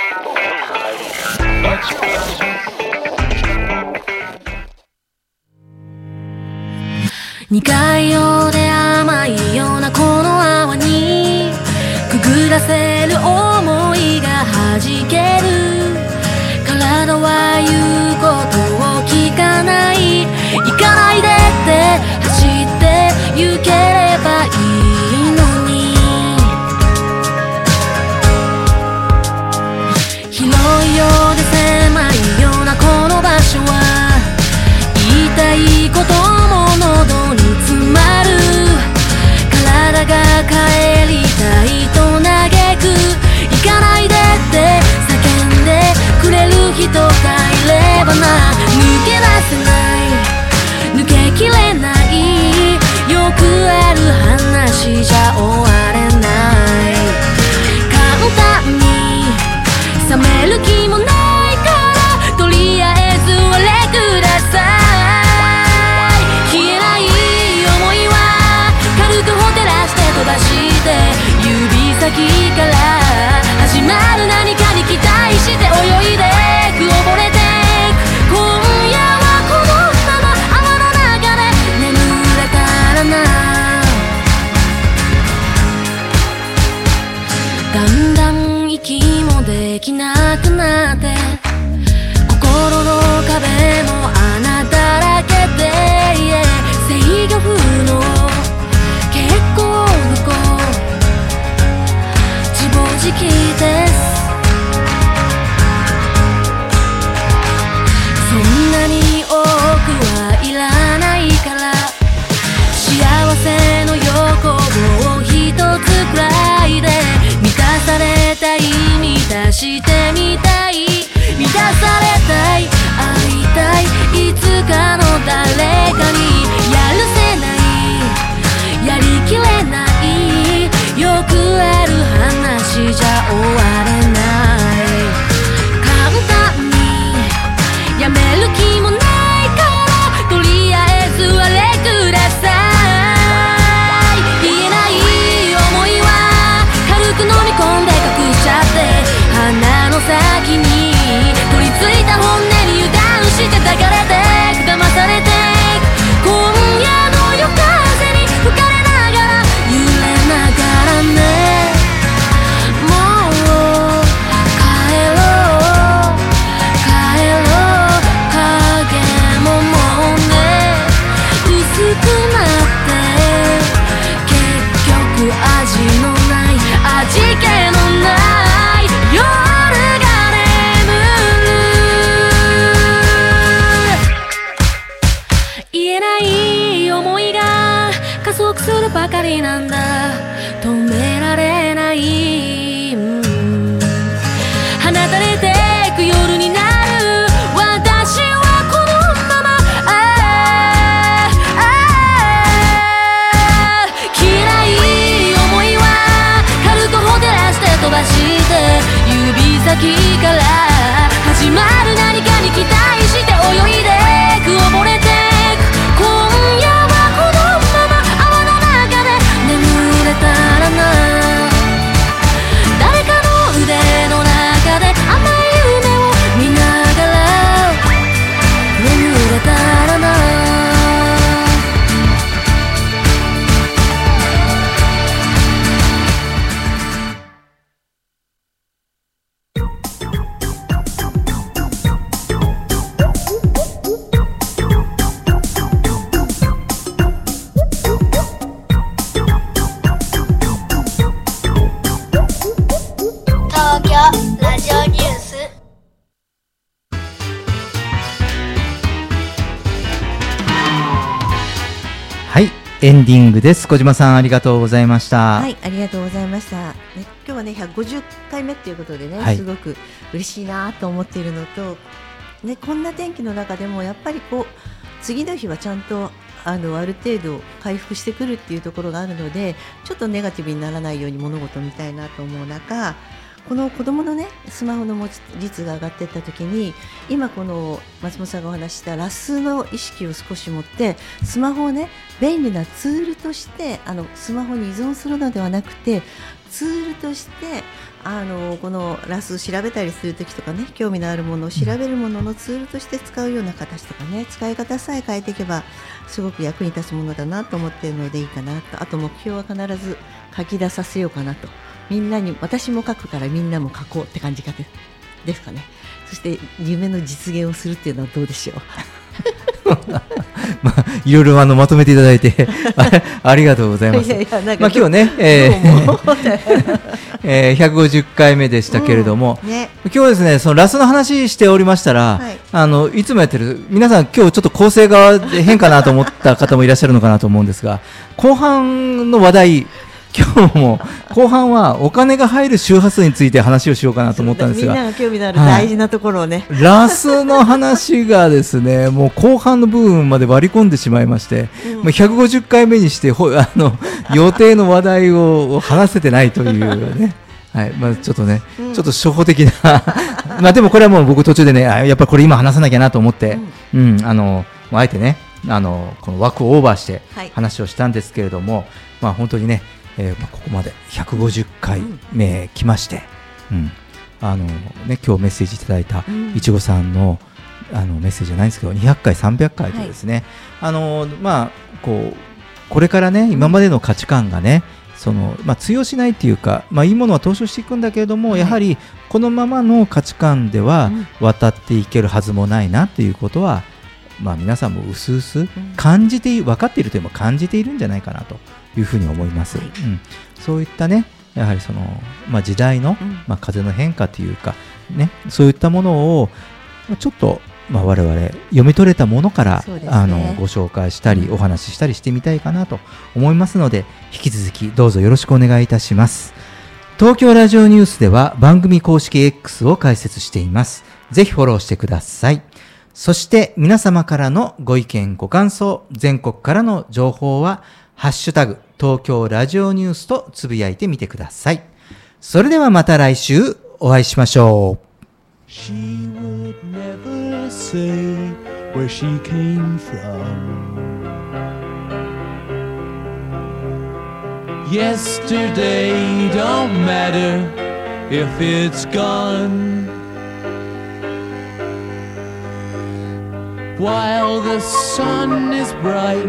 苦いようで甘いようなこの泡にくぐらせる想いが弾ける。体は言うことを聞かない、行かないでって走って行ければいいのに。広いようで狭いようなこの場所は、言いたいことも喉に詰まる。体が帰りたいと嘆く、行かないでって叫んでくれる人がいればな。抜け出せない、抜けきれない、よくある話話じゃ終われない。簡単に冷める気もないからとりあえずお礼ください。消えない想いは軽くほてらして飛ばして指先から始まる何かに期待して泳いでく溺れてく。今夜はこのまま泡の中で眠れたらな。だんだん息もできなくなって心の壁も穴だらけで、制御不能結構不幸自暴自棄です。そんなに多くはいらないから幸せの横棒一つくらいで満たされたい満たしてみたい満たされたい会いたいいつかの誰かにやるせないやりきれないよくある話じゃ終われない。簡単にやめる気もないからとりあえずあれください。言えない想いは軽く飲み込んで隠しちゃって鼻の先に取り付いた本音に油断して抱かれて騙されて今夜の夜風に吹かれながら揺れながらね。もう帰ろう帰ろう影ももうね薄くなって結局味のない味気のない夜が眠る。言えない想いが加速するばかりなんだ止められない、うん、放たれてく夜になる私はこのままあーあー消えない想いは軽くほてらして飛ばして指先から始まる何かに期待して泳いでく溺れてく。今夜はこのまま泡の中で眠れたらな。誰かの腕の中で甘い夢を見ながら眠れたらな。 東京ラジオニュース。 はい、エンディングです。小島さんありがとうございました。 はい、ありがとうございました、ね、今日はねひゃくごじゅっかいめということでね、はい、すごく嬉しいなと思っているのと、ね、こんな天気の中でもやっぱりこう次の日はちゃんとあのある程度回復してくるっていうところがあるのでちょっとネガティブにならないように物事を見たいなと思う中、この子どものねスマホの持ち率が上がっていった時に今この松本さんがお話したラスの意識を少し持ってスマホをね便利なツールとしてあのスマホに依存するのではなくてツールとしてあのこのラス調べたりするときとかね興味のあるものを調べるもののツールとして使うような形とかね使い方さえ変えていけばすごく役に立つものだなと思っているのでいいかなと。あと目標は必ず書き出させようかなと。みんなに私も書くからみんなも書こうって感じかでですかね。そして夢の実現をするっていうのはどうでしょうまあ、いろいろあのまとめていただいて あ, ありがとうございます。いやいやまあ、今日ね、えーえー、ひゃくごじゅっかいめでしたけれども、うんね、今日はですねそのラスの話しておりましたら、はい、あのいつもやってる皆さん今日ちょっと構成が変かなと思った方もいらっしゃるのかなと思うんですが後半の話題今日も後半はお金が入る周波数について話をしようかなと思ったんですが、 みんなが興味のある大事なところをね、 はい、ラスの話がですねもう後半の部分まで割り込んでしまいまして、うん、もうひゃくごじゅっかいめにしてほあの予定の話題を話せてないというねはいまあ、ちょっとね、うん、ちょっと初歩的なまあでもこれはもう僕途中でねやっぱりこれ今話さなきゃなと思って、うんうん、あのあえてねあのこの枠をオーバーして話をしたんですけれども、はい、まあ、本当にね、えーまあ、ここまでひゃくごじゅっかいめ来まして、うん、あのね、今日メッセージいただいたいちごさんの、あのメッセージじゃないんですけどにひゃっかいさんびゃっかいとですね、はい、あのまあ、こうこれからね今までの価値観がねその、まあ、通用しないというか、まあ、いいものは踏襲していくんだけれども、はい、やはりこのままの価値観では渡っていけるはずもないなということは、まあ、皆さんもうすうす感じて分かっているというか感じているんじゃないかなというふうに思います、はい、うん、そういったねやはりその、まあ、時代の、まあ、風の変化というか、ね、そういったものをちょっと、まあ、我々読み取れたものから、ね、あのご紹介したりお話ししたりしてみたいかなと思いますので、引き続きどうぞよろしくお願いいたします。東京ラジオニュースでは番組公式 X を開設しています。ぜひフォローしてください。そして皆様からのご意見ご感想、全国からの情報はハッシュタグ東京ラジオニュースとつぶやいてみてください。それではまた来週お会いしましょう。 She would never say where she came from. Yesterday don't matter if it's gone. While the sun is bright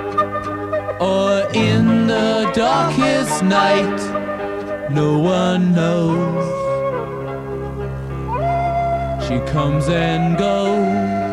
or in the darkest night, no one knows. She comes and goes